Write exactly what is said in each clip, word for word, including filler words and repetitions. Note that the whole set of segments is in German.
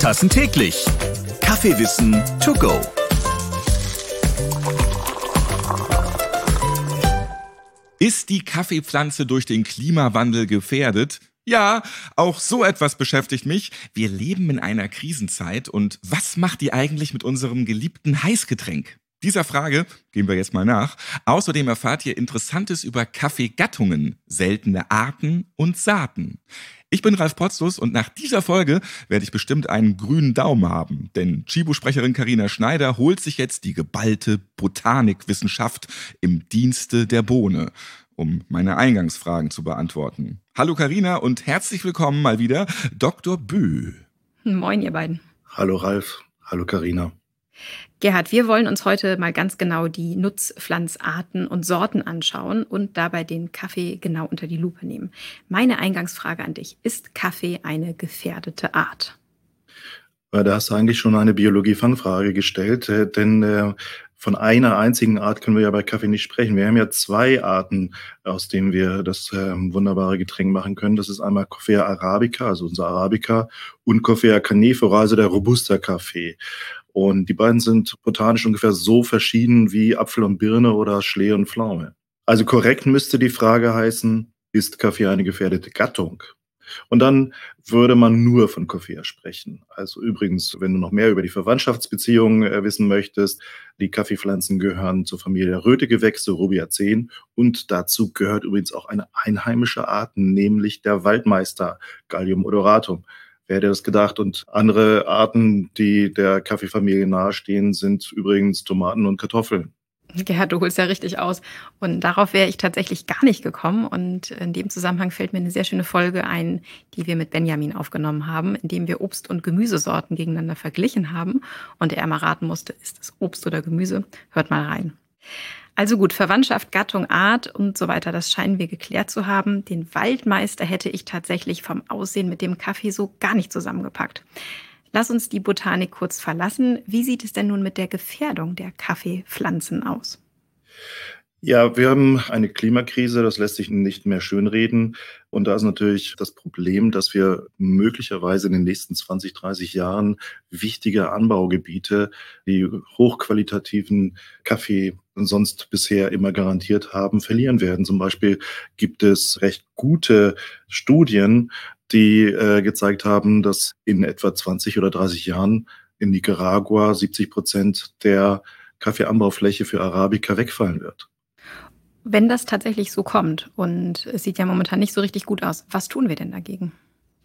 Tassen täglich. Kaffeewissen to go. Ist die Kaffeepflanze durch den Klimawandel gefährdet? Ja, auch so etwas beschäftigt mich. Wir leben in einer Krisenzeit und was macht die eigentlich mit unserem geliebten Heißgetränk? Dieser Frage gehen wir jetzt mal nach. Außerdem erfahrt ihr Interessantes über Kaffeegattungen, seltene Arten und Saaten. Ich bin Ralf Potzus und nach dieser Folge werde ich bestimmt einen grünen Daumen haben. Denn Chibo-Sprecherin Carina Schneider holt sich jetzt die geballte Botanikwissenschaft im Dienste der Bohne, um meine Eingangsfragen zu beantworten. Hallo Carina und herzlich willkommen mal wieder, Doktor Bö. Moin ihr beiden. Hallo Ralf, hallo Carina. Gerhard, wir wollen uns heute mal ganz genau die Nutzpflanzarten und Sorten anschauen und dabei den Kaffee genau unter die Lupe nehmen. Meine Eingangsfrage an dich: Ist Kaffee eine gefährdete Art? Da hast du eigentlich schon eine Biologie-Fangfrage gestellt, denn äh, von einer einzigen Art können wir ja bei Kaffee nicht sprechen. Wir haben ja zwei Arten, aus denen wir das äh, wunderbare Getränk machen können. Das ist einmal Coffea arabica, also unser Arabica, und Coffea canephora, also der Robusta-Kaffee. Und die beiden sind botanisch ungefähr so verschieden wie Apfel und Birne oder Schlee und Pflaume. Also korrekt müsste die Frage heißen, ist Kaffee eine gefährdete Gattung? Und dann würde man nur von Coffea sprechen. Also übrigens, wenn du noch mehr über die Verwandtschaftsbeziehungen äh, wissen möchtest, die Kaffeepflanzen gehören zur Familie der Rötegewächse, Rubiaceae, und dazu gehört übrigens auch eine einheimische Art, nämlich der Waldmeister, Galium odoratum. Wer hätte das gedacht? Und andere Arten, die der Kaffeefamilie nahestehen, sind übrigens Tomaten und Kartoffeln. Gerhard, du holst ja richtig aus. Und darauf wäre ich tatsächlich gar nicht gekommen. Und in dem Zusammenhang fällt mir eine sehr schöne Folge ein, die wir mit Benjamin aufgenommen haben, in dem wir Obst- und Gemüsesorten gegeneinander verglichen haben. Und er einmal raten musste, ist es Obst oder Gemüse? Hört mal rein. Also gut, Verwandtschaft, Gattung, Art und so weiter, das scheinen wir geklärt zu haben. Den Waldmeister hätte ich tatsächlich vom Aussehen mit dem Kaffee so gar nicht zusammengepackt. Lass uns die Botanik kurz verlassen. Wie sieht es denn nun mit der Gefährdung der Kaffeepflanzen aus? Ja, wir haben eine Klimakrise, das lässt sich nicht mehr schönreden. Und da ist natürlich das Problem, dass wir möglicherweise in den nächsten zwanzig, dreißig Jahren wichtige Anbaugebiete, die hochqualitativen Kaffee sonst bisher immer garantiert haben, verlieren werden. Zum Beispiel gibt es recht gute Studien, die äh, gezeigt haben, dass in etwa zwanzig oder dreißig Jahren in Nicaragua siebzig Prozent der Kaffeeanbaufläche für Arabica wegfallen wird. Wenn das tatsächlich so kommt, und es sieht ja momentan nicht so richtig gut aus, was tun wir denn dagegen?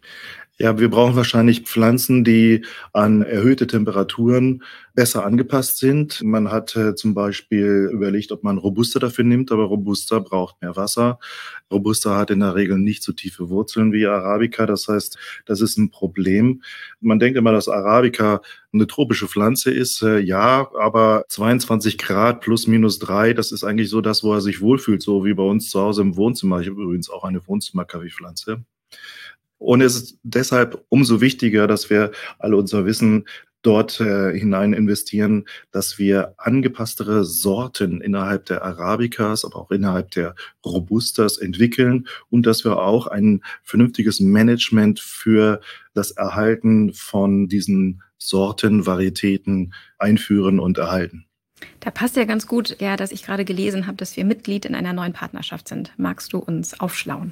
Ja, wir brauchen wahrscheinlich Pflanzen, die an erhöhte Temperaturen besser angepasst sind. Man hat äh, zum Beispiel überlegt, ob man Robusta dafür nimmt, aber Robusta braucht mehr Wasser. Robusta hat in der Regel nicht so tiefe Wurzeln wie Arabica, das heißt, das ist ein Problem. Man denkt immer, dass Arabica eine tropische Pflanze ist. Äh, ja, aber zweiundzwanzig Grad plus minus drei, das ist eigentlich so das, wo er sich wohlfühlt, so wie bei uns zu Hause im Wohnzimmer. Ich habe übrigens auch eine Wohnzimmer-Kaffeepflanze. Und es ist deshalb umso wichtiger, dass wir alle unser Wissen dort äh, hinein investieren, dass wir angepasstere Sorten innerhalb der Arabicas, aber auch innerhalb der Robustas entwickeln und dass wir auch ein vernünftiges Management für das Erhalten von diesen Sorten, Varietäten einführen und erhalten. Da passt ja ganz gut, ja, dass ich gerade gelesen habe, dass wir Mitglied in einer neuen Partnerschaft sind. Magst du uns aufschlauen?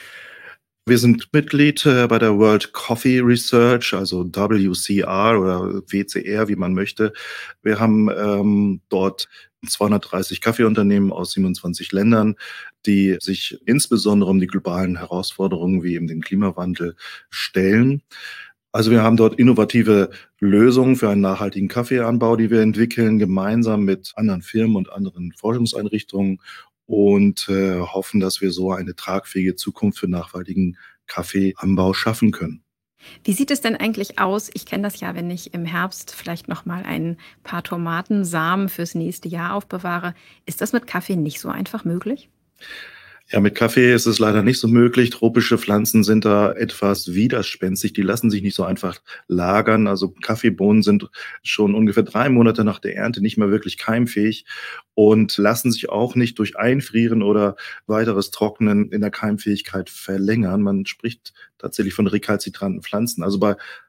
Wir sind Mitglied äh, bei der World Coffee Research, also W C R oder W C R, wie man möchte. Wir haben ähm, dort zweihundertdreißig Kaffeeunternehmen aus siebenundzwanzig Ländern, die sich insbesondere um die globalen Herausforderungen wie eben den Klimawandel stellen. Also wir haben dort innovative Lösungen für einen nachhaltigen Kaffeeanbau, die wir entwickeln, gemeinsam mit anderen Firmen und anderen Forschungseinrichtungen. Und äh, hoffen, dass wir so eine tragfähige Zukunft für nachhaltigen Kaffeeanbau schaffen können. Wie sieht es denn eigentlich aus? Ich kenne das ja, wenn ich im Herbst vielleicht noch mal ein paar Tomatensamen fürs nächste Jahr aufbewahre. Ist das mit Kaffee nicht so einfach möglich? Ja, mit Kaffee ist es leider nicht so möglich. Tropische Pflanzen sind da etwas widerspenstig. Die lassen sich nicht so einfach lagern. Also Kaffeebohnen sind schon ungefähr drei Monate nach der Ernte nicht mehr wirklich keimfähig und lassen sich auch nicht durch Einfrieren oder weiteres Trocknen in der Keimfähigkeit verlängern. Man spricht tatsächlich von rekalzitranten Pflanzen. Also bei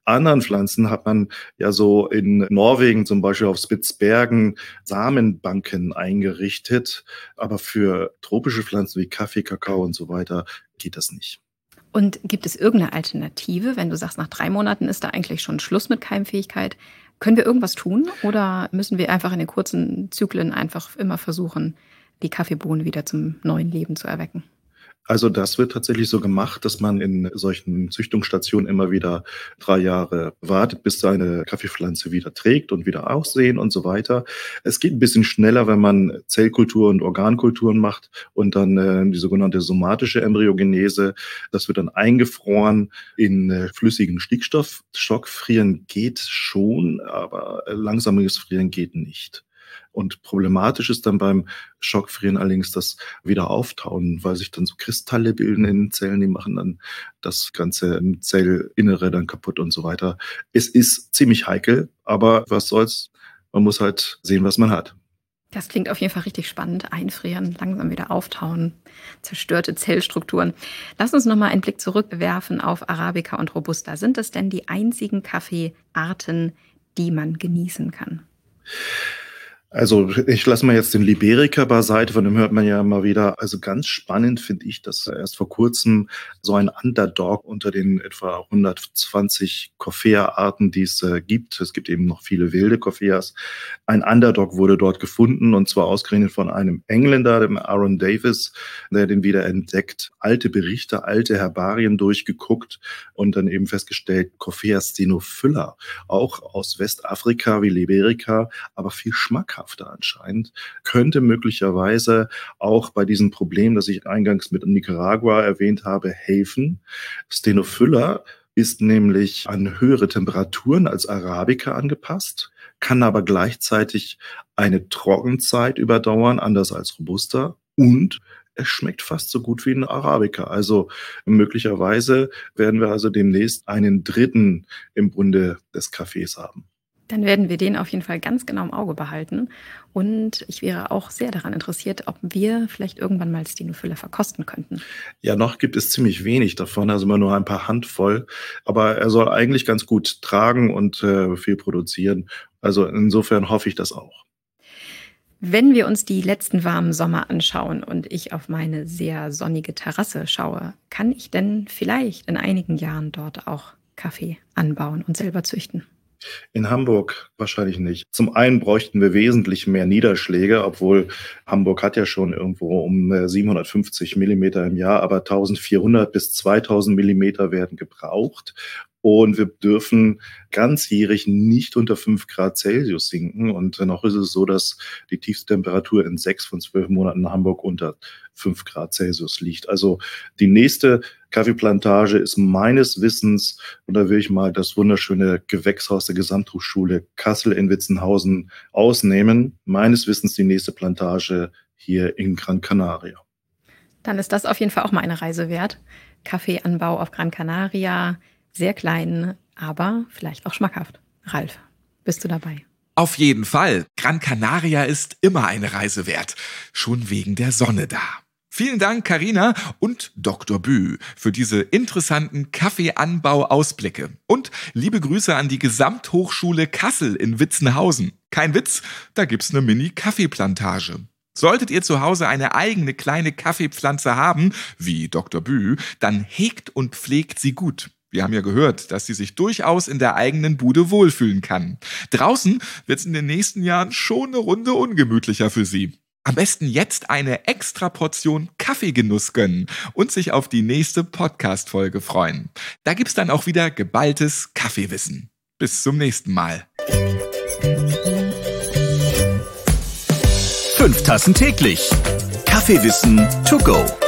anderen Pflanzen hat man ja so in Norwegen zum Beispiel auf Spitzbergen Samenbanken eingerichtet. Aber für tropische Pflanzen wie Kaffee, Kakao und so weiter geht das nicht. Und gibt es irgendeine Alternative, wenn du sagst, nach drei Monaten ist da eigentlich schon Schluss mit Keimfähigkeit? Können wir irgendwas tun oder müssen wir einfach in den kurzen Zyklen einfach immer versuchen, die Kaffeebohnen wieder zum neuen Leben zu erwecken? Also das wird tatsächlich so gemacht, dass man in solchen Züchtungsstationen immer wieder drei Jahre wartet, bis eine Kaffeepflanze wieder trägt und wieder aussehen und so weiter. Es geht ein bisschen schneller, wenn man Zellkultur und Organkulturen macht und dann äh, die sogenannte somatische Embryogenese. Das wird dann eingefroren in äh, flüssigen Stickstoff. Schockfrieren geht schon, aber äh, langsames Frieren geht nicht. Und problematisch ist dann beim Schockfrieren allerdings das Wiederauftauen, weil sich dann so Kristalle bilden in den Zellen, die machen dann das ganze Zellinnere dann kaputt und so weiter. Es ist ziemlich heikel, aber was soll's, man muss halt sehen, was man hat. Das klingt auf jeden Fall richtig spannend. Einfrieren, langsam wieder auftauen, zerstörte Zellstrukturen. Lass uns nochmal einen Blick zurückwerfen auf Arabica und Robusta. Sind das denn die einzigen Kaffeearten, die man genießen kann? Also ich lasse mal jetzt den Liberica beiseite, von dem hört man ja immer wieder. Also ganz spannend finde ich, dass erst vor kurzem so ein Underdog unter den etwa hundertzwanzig Coffea-Arten, die es äh, gibt, es gibt eben noch viele wilde Coffeas, ein Underdog wurde dort gefunden und zwar ausgerechnet von einem Engländer, dem Aaron Davis, der den wieder entdeckt, alte Berichte, alte Herbarien durchgeguckt und dann eben festgestellt, Coffea stenophylla, auch aus Westafrika wie Liberica, aber viel schmackhafter anscheinend, könnte möglicherweise auch bei diesem Problem, das ich eingangs mit Nicaragua erwähnt habe, helfen. Stenophylla ist nämlich an höhere Temperaturen als Arabica angepasst, kann aber gleichzeitig eine Trockenzeit überdauern, anders als Robusta, und es schmeckt fast so gut wie ein Arabica. Also möglicherweise werden wir also demnächst einen dritten im Bunde des Kaffees haben. Dann werden wir den auf jeden Fall ganz genau im Auge behalten. Und ich wäre auch sehr daran interessiert, ob wir vielleicht irgendwann mal Stenophylla verkosten könnten. Ja, noch gibt es ziemlich wenig davon, also immer nur ein paar Handvoll. Aber er soll eigentlich ganz gut tragen und äh, viel produzieren. Also insofern hoffe ich das auch. Wenn wir uns die letzten warmen Sommer anschauen und ich auf meine sehr sonnige Terrasse schaue, kann ich denn vielleicht in einigen Jahren dort auch Kaffee anbauen und selber züchten? In Hamburg wahrscheinlich nicht. Zum einen bräuchten wir wesentlich mehr Niederschläge, obwohl Hamburg hat ja schon irgendwo um siebenhundertfünfzig Millimeter im Jahr, aber eintausendvierhundert bis zweitausend Millimeter werden gebraucht. Und wir dürfen ganzjährig nicht unter fünf Grad Celsius sinken. Und noch ist es so, dass die tiefste Temperatur in sechs von zwölf Monaten in Hamburg unter fünf Grad Celsius liegt. Also die nächste Kaffeeplantage ist meines Wissens, und da will ich mal das wunderschöne Gewächshaus der Gesamthochschule Kassel in Witzenhausen ausnehmen, meines Wissens die nächste Plantage hier in Gran Canaria. Dann ist das auf jeden Fall auch mal eine Reise wert. Kaffeeanbau auf Gran Canaria, sehr klein, aber vielleicht auch schmackhaft. Ralf, bist du dabei? Auf jeden Fall. Gran Canaria ist immer eine Reise wert. Schon wegen der Sonne da. Vielen Dank, Carina und Doktor Bü, für diese interessanten Kaffeeanbau-Ausblicke. Und liebe Grüße an die Gesamthochschule Kassel in Witzenhausen. Kein Witz, da gibt's eine Mini-Kaffeeplantage. Solltet ihr zu Hause eine eigene kleine Kaffeepflanze haben, wie Doktor Bü, dann hegt und pflegt sie gut. Wir haben ja gehört, dass sie sich durchaus in der eigenen Bude wohlfühlen kann. Draußen wird's in den nächsten Jahren schon eine Runde ungemütlicher für sie. Am besten jetzt eine extra Portion Kaffeegenuss gönnen und sich auf die nächste Podcast-Folge freuen. Da gibt's dann auch wieder geballtes Kaffeewissen. Bis zum nächsten Mal. Fünf Tassen täglich. Kaffeewissen to go.